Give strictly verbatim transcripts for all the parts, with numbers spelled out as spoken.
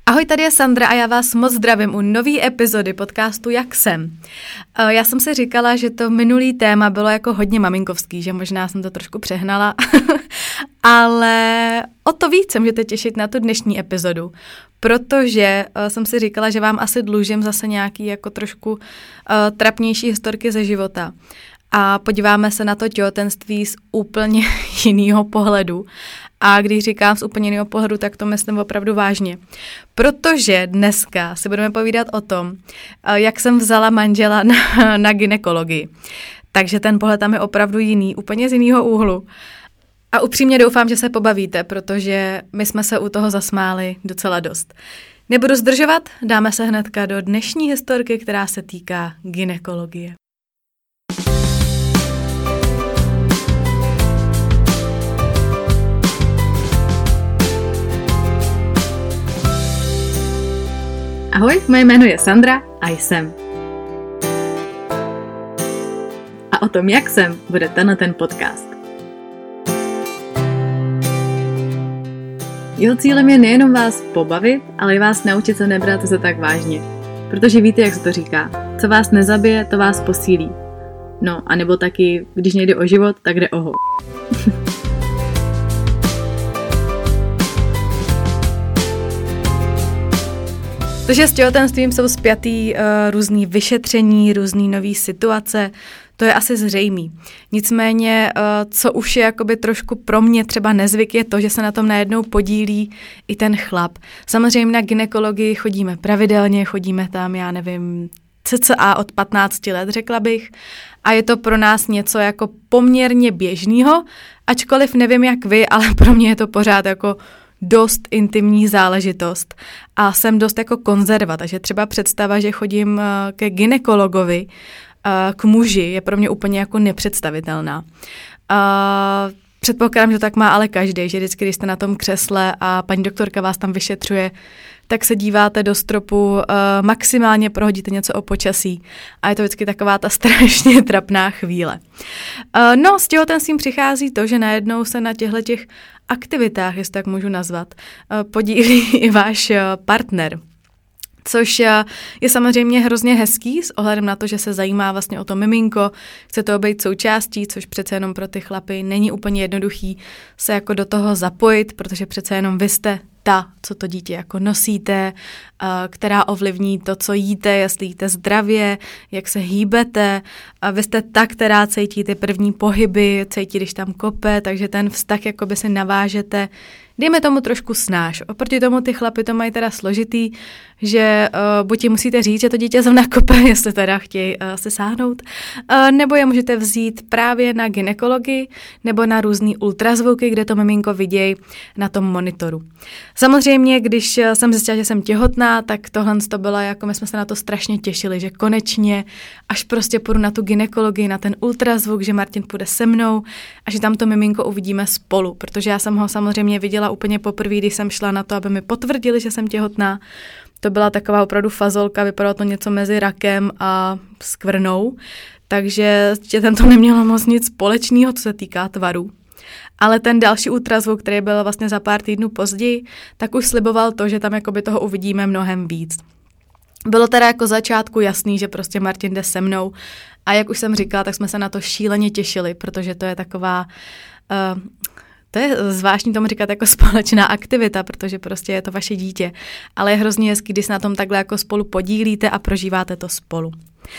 Ahoj, tady je Sandra a já vás moc zdravím u nový epizody podcastu Jak jsem. Já jsem si říkala, že to minulý téma bylo jako hodně maminkovský, že možná jsem to trošku přehnala, ale o to víc se můžete těšit na tu dnešní epizodu, protože jsem si říkala, že vám asi dlužím zase nějaký jako trošku uh, trapnější historky ze života. A podíváme se na to těhotenství z úplně jiného pohledu. A když říkám z úplně jiného pohledu, tak to myslím opravdu vážně. Protože dneska si budeme povídat o tom, jak jsem vzala manžela na, na gynekologii. Takže ten pohled tam je opravdu jiný, úplně z jiného úhlu. A upřímně doufám, že se pobavíte, protože my jsme se u toho zasmáli docela dost. Nebudu zdržovat, dáme se hnedka do dnešní historky, která se týká gynekologie. Ahoj, moje jméno je Sandra a jsem. A o tom, jak jsem, bude tenhle ten podcast. Jeho cílem je nejenom vás pobavit, ale i vás naučit se nebrat se tak vážně. Protože víte, jak se to říká. Co vás nezabije, to vás posílí. No, anebo taky, když nejde o život, tak jde o ho. Protože s těhotenstvím jsou spjatý uh, různý vyšetření, různý nový situace, to je asi zřejmý. Nicméně, uh, co už je jakoby trošku pro mě třeba nezvyk, je to, že se na tom najednou podílí i ten chlap. Samozřejmě na gynekologii chodíme pravidelně, chodíme tam, já nevím, cca od patnácti let, řekla bych, a je to pro nás něco jako poměrně běžného, ačkoliv nevím jak vy, ale pro mě je to pořád jako dost intimní záležitost a jsem dost jako konzerva, takže třeba představa, že chodím ke gynekologovi, k muži, je pro mě úplně jako nepředstavitelná. Předpokládám, že tak má ale každý, že vždycky, když jste na tom křesle a paní doktorka vás tam vyšetřuje, tak se díváte do stropu, uh, maximálně prohodíte něco o počasí a je to vždycky taková ta strašně trapná chvíle. Uh, no, s těhotenstvím přichází to, že najednou se na těchto těch aktivitách, jestli tak můžu nazvat, uh, podílí i váš uh, partner. Což je samozřejmě hrozně hezký s ohledem na to, že se zajímá vlastně o to miminko, chce to být součástí, což přece jenom pro ty chlapy není úplně jednoduchý se jako do toho zapojit, protože přece jenom vy jste ta, co to dítě jako nosíte, která ovlivní to, co jíte, jestli jíte zdravě, jak se hýbete. A vy jste ta, která cítí ty první pohyby, cítí, když tam kope, takže ten vztah jakoby si navážete, dejme tomu trošku snáš. Oproti tomu ty chlapi to mají teda složitý, že uh, buď jim musíte říct, že to dítě zrovna kope, jestli teda chtějí uh, se sáhnout, uh, nebo je můžete vzít právě na gynekologii nebo na různý ultrazvuky, kde to miminko vidějí na tom monitoru. Samozřejmě, když jsem zjistila, že jsem těhotná, tak tohle to bylo jako, my jsme se na to strašně těšili, že konečně, až prostě půjdu na tu gynekologii, na ten ultrazvuk, že Martin půjde se mnou a že tam to miminko uvidíme spolu, protože já jsem ho samozřejmě viděla úplně poprvé, když jsem šla na to, aby mi potvrdili, že jsem těhotná. To byla taková opravdu fazolka, vypadalo to něco mezi rakem a skvrnou, takže tětem to nemělo moc nic společného, co se týká tvaru. Ale ten další ultrazvuk, který byl vlastně za pár týdnů později, tak už sliboval to, že tam jakoby toho uvidíme mnohem víc. Bylo teda jako začátku jasný, že prostě Martin jde se mnou a jak už jsem říkala, tak jsme se na to šíleně těšili, protože to je taková... Uh, To je zvláštní tomu říkat jako společná aktivita, protože prostě je to vaše dítě, ale je hrozně hezký, když se na tom takhle jako spolu podílíte a prožíváte to spolu.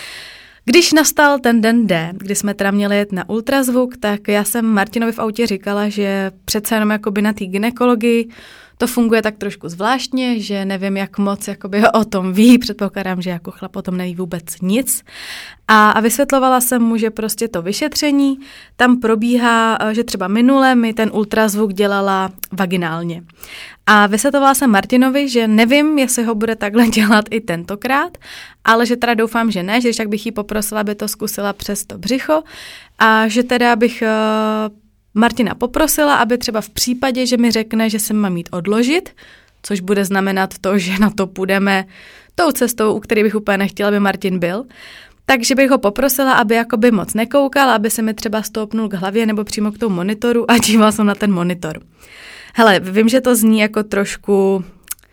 Když nastal ten den D, kdy jsme teda měli jet na ultrazvuk, tak já jsem Martinovi v autě říkala, že přece jenom jakoby na té gynekologii to funguje tak trošku zvláštně, že nevím, jak moc jakoby o tom ví, předpokládám, že jako chlap o tom neví vůbec nic. A, a vysvětlovala jsem mu, že prostě to vyšetření tam probíhá, že třeba minule mi ten ultrazvuk dělala vaginálně. A vysvětlovala jsem Martinovi, že nevím, jestli ho bude takhle dělat i tentokrát, ale že teda doufám, že ne, že tak bych jí poprosila, aby to zkusila přes to břicho a že teda bych Martina poprosila, aby třeba v případě, že mi řekne, že se mám mít odložit, což bude znamenat to, že na to půjdeme tou cestou, u které bych úplně nechtěla, aby Martin byl, takže bych ho poprosila, aby jakoby moc nekoukal, aby se mi třeba stoupnul k hlavě nebo přímo k tomu monitoru a díval jsem na ten monitor. Hele, vím, že to zní jako trošku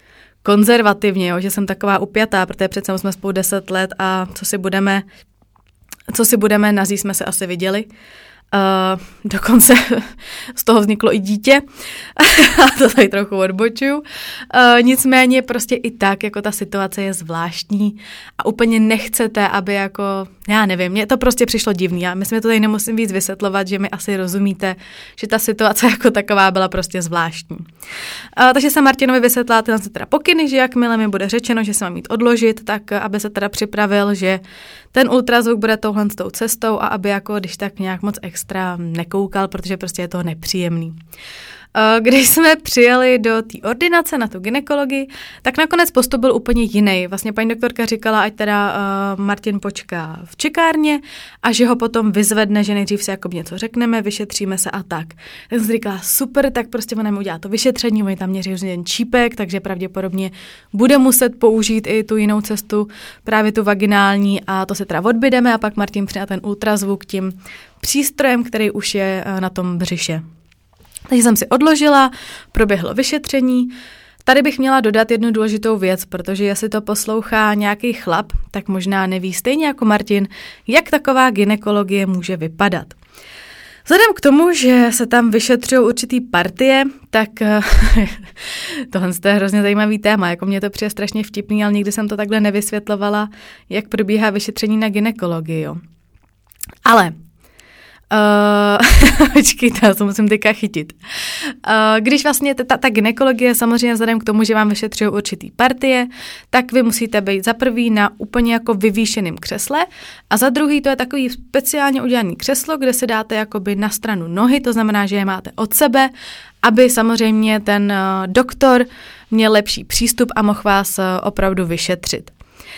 konzervativně, jo, že jsem taková upjatá, protože přece jsme spolu deset let a co si budeme, co si budeme, nazí jsme se asi viděli. Uh, dokonce z toho vzniklo i dítě a to tady trochu odbočuju. Uh, nicméně prostě i tak, jako ta situace je zvláštní a úplně nechcete, aby jako, já nevím, mně to prostě přišlo divný a myslím, že to tady nemusím víc vysvětlovat, že mi asi rozumíte, že ta situace jako taková byla prostě zvláštní. Uh, takže jsem Martinovi vysvětlila tyhle teda pokyny, že jakmile mi bude řečeno, že se mám jít odložit, tak aby se teda připravil, že ten ultrazvuk bude touhle s tou cestou a aby jako když tak nějak moc extra nekoukal, protože prostě je to nepříjemný. Když jsme přijeli do té ordinace na tu gynekologii, tak nakonec postup byl úplně jiný. Vlastně paní doktorka říkala, ať teda uh, Martin počká v čekárně a že ho potom vyzvedne, že nejdřív si jako něco řekneme, vyšetříme se a tak. Tak jsem si říkala, super, tak prostě ona mi udělá to vyšetření, oni tam měří ten čípek, takže pravděpodobně bude muset použít i tu jinou cestu, právě tu vaginální a to se teda odbydeme a pak Martin přijde ten ultrazvuk tím přístrojem, který už je uh, na tom břiše. Takže jsem si odložila, proběhlo vyšetření. Tady bych měla dodat jednu důležitou věc, protože jestli to poslouchá nějaký chlap, tak možná neví stejně jako Martin, jak taková gynekologie může vypadat. Vzhledem k tomu, že se tam vyšetřují určitý partie, tak tohle je hrozně zajímavý téma, jako mě to přijde strašně vtipný, ale nikdy jsem to takhle nevysvětlovala, jak probíhá vyšetření na gynekologii. Jo. Ale Uh, počkejte, já to musím teďka chytit. Uh, když vlastně ta, ta gynekologie, samozřejmě vzhledem k tomu, že vám vyšetřují určitý partie, tak vy musíte být za prvý na úplně jako vyvýšeném křesle a za druhý to je takový speciálně udělaný křeslo, kde se dáte jakoby na stranu nohy, to znamená, že je máte od sebe, aby samozřejmě ten uh, doktor měl lepší přístup a mohl vás uh, opravdu vyšetřit.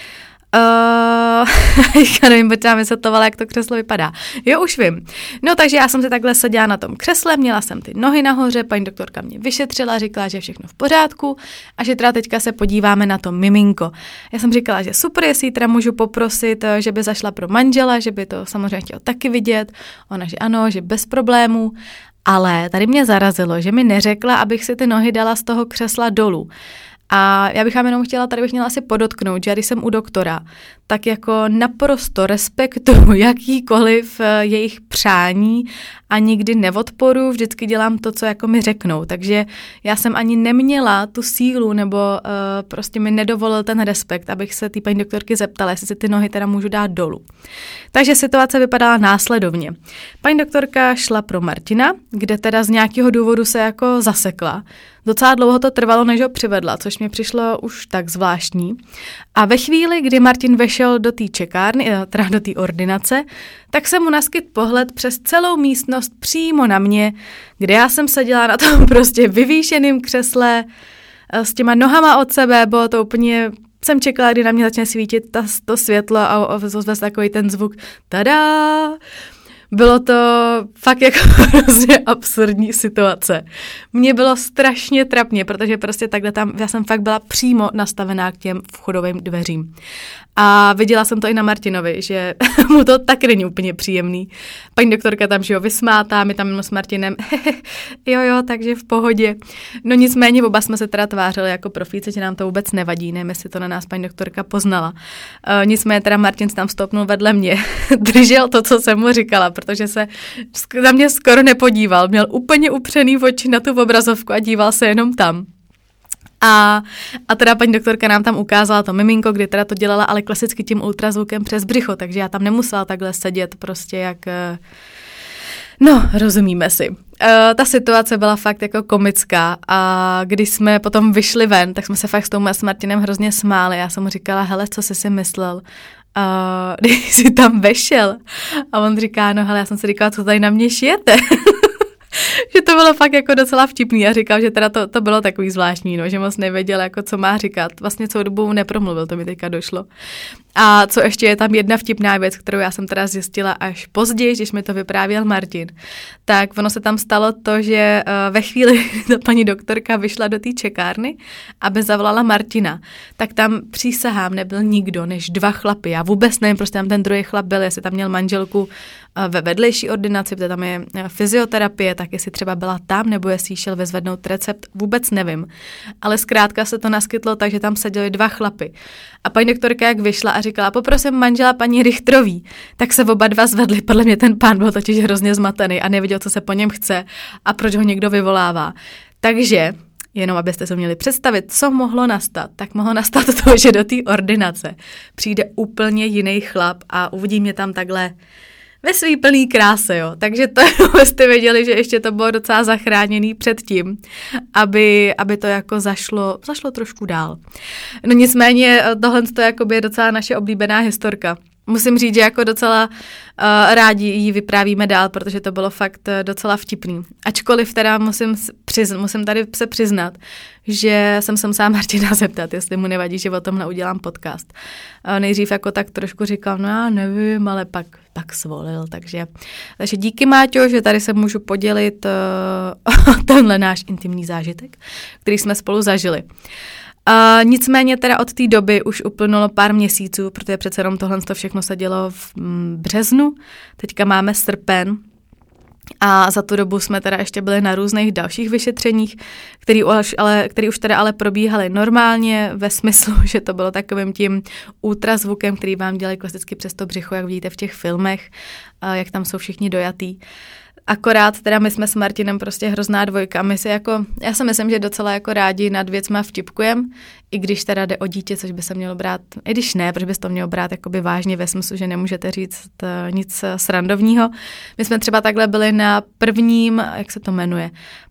Uh, já nevím, protože vám vysvětlovala, jak to křeslo vypadá. Jo, už vím. No, takže já jsem se takhle seděla na tom křesle, měla jsem ty nohy nahoře, paní doktorka mě vyšetřila, říkala, že je všechno v pořádku a že teda teďka se podíváme na to miminko. Já jsem říkala, že super, jestli teda můžu poprosit, že by zašla pro manžela, že by to samozřejmě chtěl taky vidět. Ona, že ano, že bez problémů. Ale tady mě zarazilo, že mi neřekla, abych si ty nohy dala z toho křesla dolů. A já bych vám jenom chtěla, tady bych měla asi podotknout, že já když jsem u doktora, tak jako naprosto respektuju jakýkoliv jejich přání a nikdy neodporu, vždycky dělám to, co jako mi řeknou. Takže já jsem ani neměla tu sílu nebo uh, prostě mi nedovolil ten respekt, abych se té paní doktorky zeptala, jestli si ty nohy teda můžu dát dolů. Takže situace vypadala následovně. Paní doktorka šla pro Martina, kde teda z nějakého důvodu se jako zasekla. Docela dlouho to trvalo, než ho přivedla, což mi přišlo už tak zvláštní. A ve chvíli, kdy Martin vešel do té čekárny, teda do té ordinace, tak se mu naskyt pohled přes celou místnost přímo na mě, kde já jsem seděla na tom prostě vyvýšeném křesle s těma nohama od sebe, bylo to úplně, jsem čekala, kdy na mě začne svítit ta, to světlo a ozve takový ten zvuk tada. Bylo to fakt jako hrozně absurdní situace. Mně bylo strašně trapně, protože prostě takhle tam, já jsem fakt byla přímo nastavená k těm vchodovým dveřím. A viděla jsem to i na Martinovi, že mu to taky není úplně příjemný. Paní doktorka tam, že jo, vysmátá, my tam s Martinem, jo, jo, takže v pohodě. No nicméně oba jsme se teda tvářili jako profíci, že nám to vůbec nevadí, nevím, jestli to na nás paní doktorka poznala. Uh, nicméně teda Martin tam stoupnul vedle mě, držel to, co jsem mu říkala, protože se na mě skoro nepodíval, měl úplně upřený oči na tu obrazovku a díval se jenom tam. A, a teda paní doktorka nám tam ukázala to miminko, kdy teda to dělala, ale klasicky tím ultrazvukem přes břicho, takže já tam nemusela takhle sedět prostě jak... No, rozumíme si. Uh, ta situace byla fakt jako komická a když jsme potom vyšli ven, tak jsme se fakt s tou s Martinem hrozně smáli. Já jsem mu říkala, hele, co jsi si myslel? Uh, když jsi tam vešel. A on říká, no hele, já jsem si říkala, co tady na mě šijete? Že to bylo fakt jako docela vtipný a říkal, že teda to, to bylo takový zvláštní, no, že moc nevěděl, jako co má říkat. Vlastně celou dobu nepromluvil, to mi teďka došlo. A co ještě je tam jedna vtipná věc, kterou já jsem teda zjistila až později, když mi to vyprávěl Martin, tak ono se tam stalo to, že ve chvíli, kdy paní doktorka vyšla do té čekárny, aby zavolala Martina, tak tam přísahám nebyl nikdo než dva chlapy. Já vůbec nevím, prostě tam ten druhý chlap byl, jestli tam měl manželku ve vedlejší ordinaci, protože tam je fyzioterapie, tak jestli třeba byla tam, nebo jestli šel vyzvednout recept, vůbec nevím. Ale zkrátka se to naskytlo tak, že tam seděli dva chlapy. A paní doktorka jak vyšla a říkala, poprosím manžela paní Richtrový, tak se oba dva zvedli. Podle mě ten pán byl totiž hrozně zmatený a nevěděl, co se po něm chce a proč ho někdo vyvolává. Takže jenom abyste se měli představit, co mohlo nastat, tak mohlo nastat to, že do té ordinace přijde úplně jiný chlap a uvidí mě tam takhle ve svý plný kráse, jo. Takže to jste věděli, že ještě to bylo docela zachráněný před tím, aby, aby to jako zašlo, zašlo trošku dál. No nicméně tohle to je docela naše oblíbená historka. Musím říct, že jako docela uh, rádi ji vyprávíme dál, protože to bylo fakt uh, docela vtipný. Ačkoliv teda musím, přizn, musím tady se přiznat, že jsem se musela Martina zeptat, jestli mu nevadí, že o tomhle udělám podcast. Uh, nejdřív jako tak trošku říkal, no já nevím, ale pak, pak svolil. Takže, takže díky, Máťo, že tady se můžu podělit uh, o tenhle náš intimní zážitek, který jsme spolu zažili. Uh, nicméně teda od té doby už uplynulo pár měsíců, protože přece jenom tohle to všechno se dělo v mm, březnu, teďka máme srpen a za tu dobu jsme teda ještě byli na různých dalších vyšetřeních, který už, ale, který už teda ale probíhaly normálně ve smyslu, že to bylo takovým tím ultrazvukem, který vám dělají klasicky přes to břicho, jak vidíte v těch filmech, uh, jak tam jsou všichni dojatý. Akorát teda my jsme s Martinem prostě hrozná dvojka. My si jako, já si myslím, že docela jako rádi nad věcma vtipkujem, i když teda jde o dítě, což by se mělo brát, i když ne, protože by se to mělo brát jakoby vážně ve smyslu, že nemůžete říct nic srandovního. My jsme třeba takhle byli na prvním, jak se to jmenuje,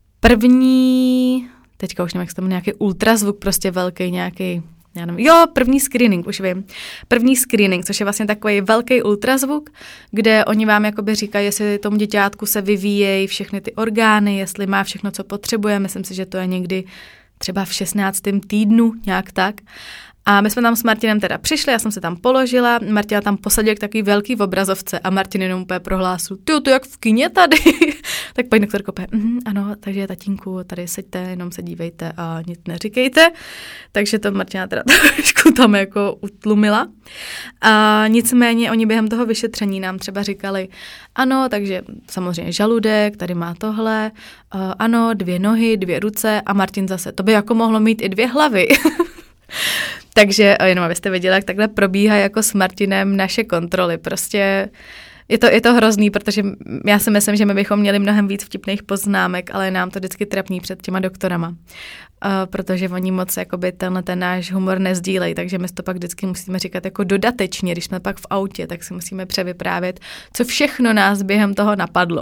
první, teďka už nevím, jak se to jmenuje, nějaký ultrazvuk, prostě velký nějaký, já nevím, jo, první screening, už vím. První screening, což je vlastně takový velký ultrazvuk, kde oni vám jakoby říkají, jestli tomu děťátku se vyvíjejí všechny ty orgány, jestli má všechno, co potřebuje. Myslím si, že to je někdy třeba v šestnáctém týdnu, nějak tak. A my jsme tam s Martinem teda přišli, já jsem se tam položila, Martina tam posadil k takový velký v obrazovce a Martin jenom úplně prohlásil, ty to jak v kině tady. Tak paní doktorko úplně, mm, ano, takže tatínku, tady seďte, jenom se dívejte a nic neříkejte. Takže to Martina teda trošku tam jako utlumila. A nicméně oni během toho vyšetření nám třeba říkali, ano, takže samozřejmě žaludek, tady má tohle, uh, ano, dvě nohy, dvě ruce a Martin zase, to by jako mohlo mít i dvě hlavy. Takže jenom abyste věděli, jak takhle probíhá jako s Martinem naše kontroly. Prostě je to, je to hrozný, protože já si myslím, že my bychom měli mnohem víc vtipných poznámek, ale nám to vždycky trapný před těma doktorama. Uh, protože oni moc jakoby tenhle ten náš humor nezdílejí, takže my to pak vždycky musíme říkat jako dodatečně, když jsme pak v autě, tak si musíme převyprávět, co všechno nás během toho napadlo.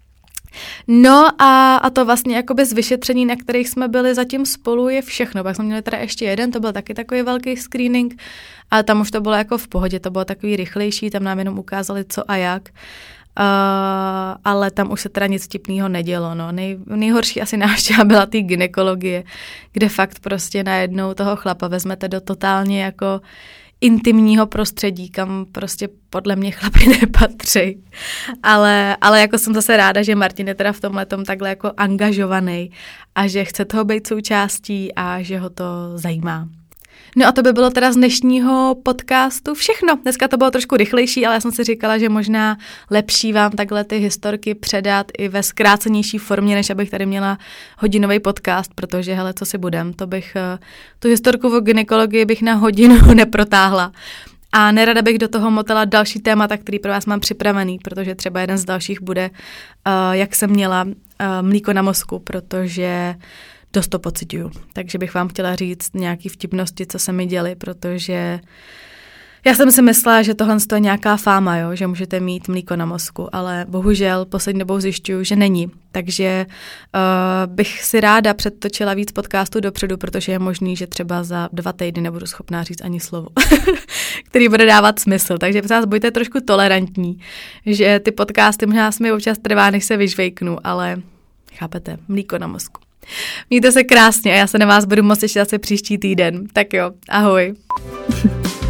No a, a to vlastně jakoby z vyšetření, na kterých jsme byli zatím spolu, je všechno. Pak jsme měli teda ještě jeden, to byl taky takový velký screening, ale tam už to bylo jako v pohodě, to bylo takový rychlejší, tam nám jenom ukázali co a jak. Uh, ale tam už se teda nic vtipného nedělo. No. Nej, nejhorší asi návštěva byla té gynekologie, kde fakt prostě najednou toho chlapa vezmete do totálně jako intimního prostředí, kam prostě podle mě chlapi nepatří. Ale, ale jako jsem zase ráda, že Martin je teda v tomhletom takhle jako angažovaný a že chce toho být součástí a že ho to zajímá. No a to by bylo teda z dnešního podcastu všechno. Dneska to bylo trošku rychlejší, ale já jsem si říkala, že možná lepší vám takhle ty historky předat i ve zkrácenější formě, než abych tady měla hodinový podcast, protože hele, co si budem, to bych, tu historku o gynekologii bych na hodinu neprotáhla. A nerada bych do toho motala další témata, který pro vás mám připravený, protože třeba jeden z dalších bude, uh, jak jsem měla uh, mlíko na mozku, protože dost to pociťuju. Takže bych vám chtěla říct nějaký vtipnosti, co se mi děly, protože já jsem si myslela, že tohle je nějaká fáma, jo? Že můžete mít mlíko na mozku, ale bohužel poslední dobou zjišťuju, že není. Takže uh, bych si ráda předtočila víc podcastů dopředu, protože je možný, že třeba za dva týdny nebudu schopná říct ani slovo, který bude dávat smysl. Takže vás buďte trošku tolerantní, že ty podcasty možná mi občas trvá, než se vyžvejknu, ale chápete, mlíko na mozku. Mějte se krásně a já se na vás budu moc těšit zase příští týden. Tak jo, ahoj.